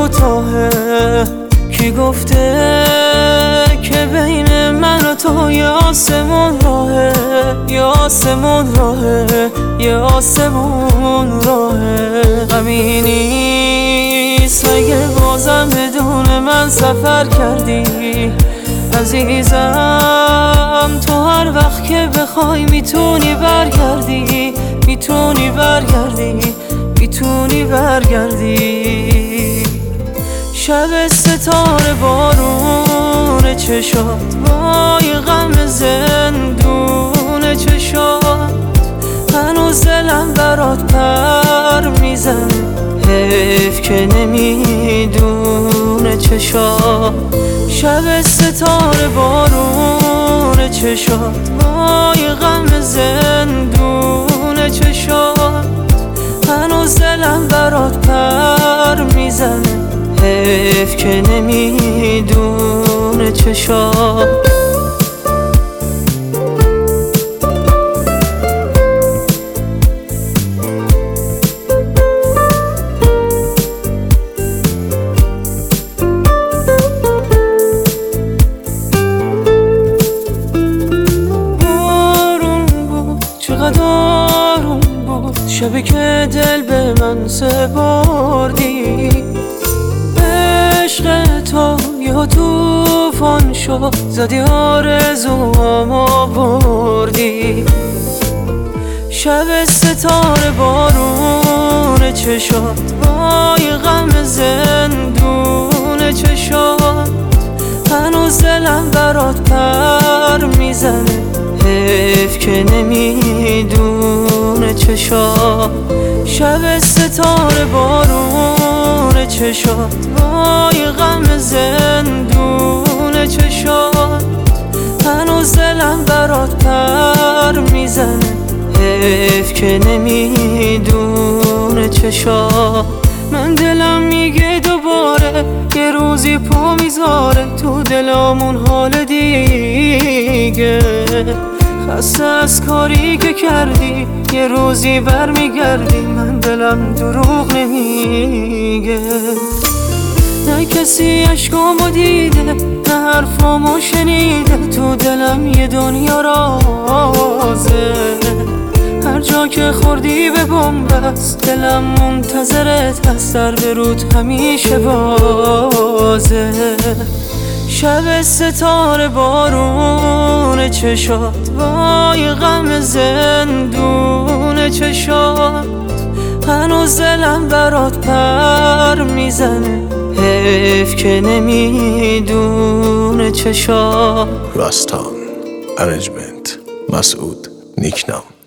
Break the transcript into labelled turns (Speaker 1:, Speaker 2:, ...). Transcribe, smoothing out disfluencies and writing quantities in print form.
Speaker 1: دوتاه. کی گفته که بین من و تو یه آسمون راهه، یه آسمون راهه، یه آسمون راهه. غمی نیست اگه بازم بدون من سفر کردی عزیزم. تو هر وقت که بخوای میتونی برگردی، میتونی برگردی، میتونی برگردی. شب ستاره بارون چشات، وای غم زندون چشات. هنوز دلم برات پر میزنه، حیف که نمیدونه چشات. شب ستاره بارون چشات، وای غم زندون چشات. هنوز دلم برات پر میزنه، حیف که نمیدونه چشات. چقدر آروم بود شبی که دل به من سپردی. عشق تو یه توفان شد، زدی آرزوامو بردی. شب ستاره بارون چشات، وای غم زندون چشات. هنوز دلم برات پر میزنه، حیف که نمیدونه چشات. شب ستاره بارون چشات، وای غم زندون چشات. هنوز دلم برات پر میزنه، حیف که نمیدونه چشات. من دلم میگه دوباره یه روزی پا میذاره تو دلمون حال دیگه. خسته از کاری که کردی یه روزی برمیگردی، من دلم دروغ نمیگه. نه کسی عشقامو دیده، نه حرفامو شنیده، تو دلم یه دنیا رازه. هر جا که خوردی به بن‌بست، دلم منتظرت هست، در به رود همیشه بازه. شب ستاره بارون چشات، وای غم زندون چشات. هنوز دلم برات پر میزنه، حیف که نمیدونه چشات.
Speaker 2: راستان ارنجمنت مسعود نیکنام.